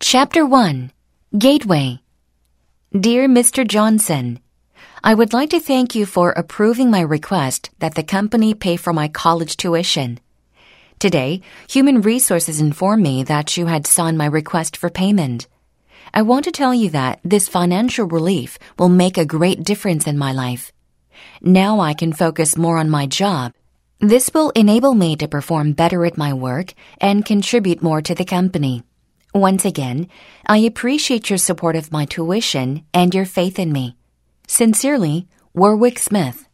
Chapter 1. Gateway. Dear Mr. Johnson, I would like to thank you for approving my request that the company pay for my college tuition. Today, Human Resources informed me that you had signed my request for payment. I want to tell you that this financial relief will make a great difference in my life. Now I can focus more on my job. This will enable me to perform better at my work and contribute more to the company. Once again, I appreciate your support of my tuition and your faith in me. Sincerely, Warwick Smith.